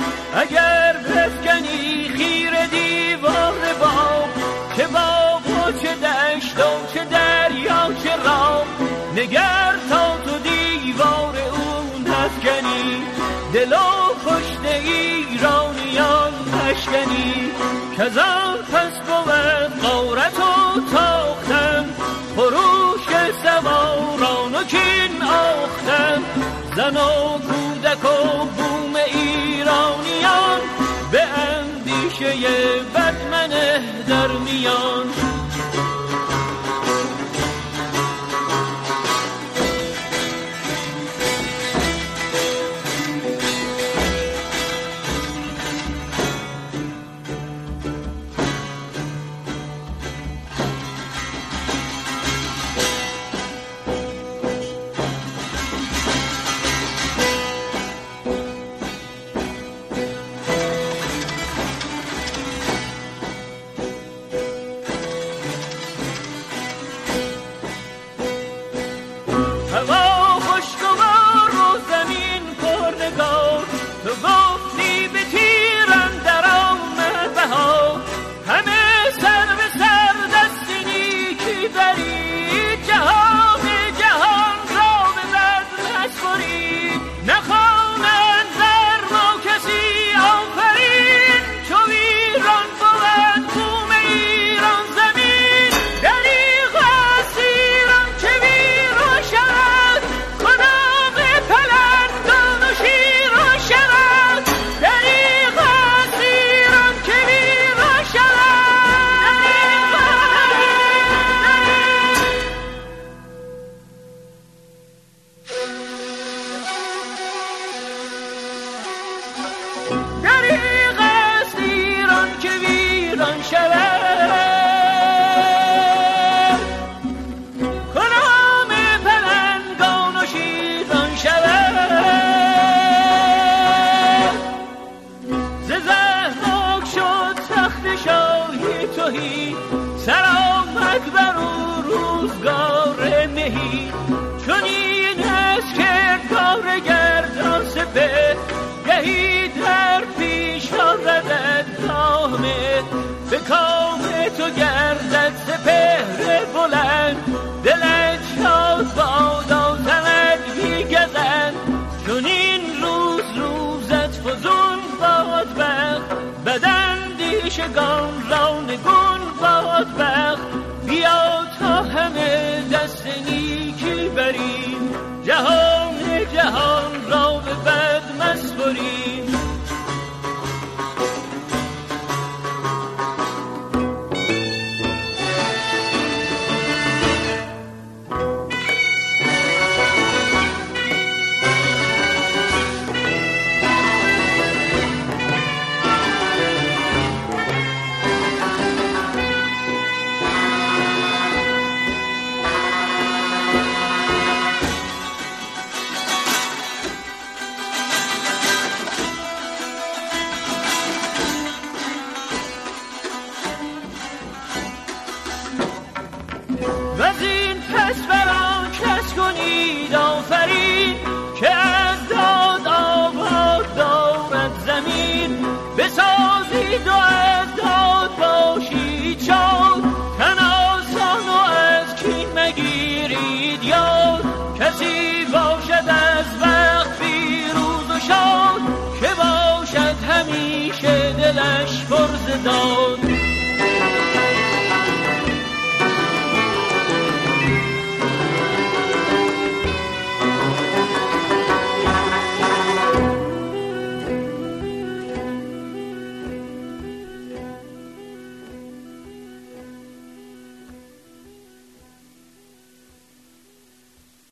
اگر بفکنی خیر دیوار باغ، چه باغ و چه دشت و چه دریا چه راه، نگر تا تو دیوار اون نفکنی، دل و پشت ایرانیان نشکنی. کزان پس بود غارت و تاختن، خروش سواران و کین آختن، زن و کودک و بوم ایرانیان، به اندیشه بدمنه در میان. سرآمد بر او روزگار مهی، چون این است که کار گردان سپه، گهی در پیش آردد نامه، به کام تو گردد سپهر بلند، دلت شاد بادا زند بیگزند، چون این روزت فزون باد بخت، بداندیشگان را نگون باد بخت. بیا تا همه دست نیکی بریم، جهان را به بد مسپریم. وزین پس بران کس کنید آفرین، که از داد آباد دارد زمین. بسازید و از داد باشید شاد، تن آسان و از کین مگیرید یاد. کسی باشد از وقت پیروز و شاد، که باشد همیشه دلش پر ز داد.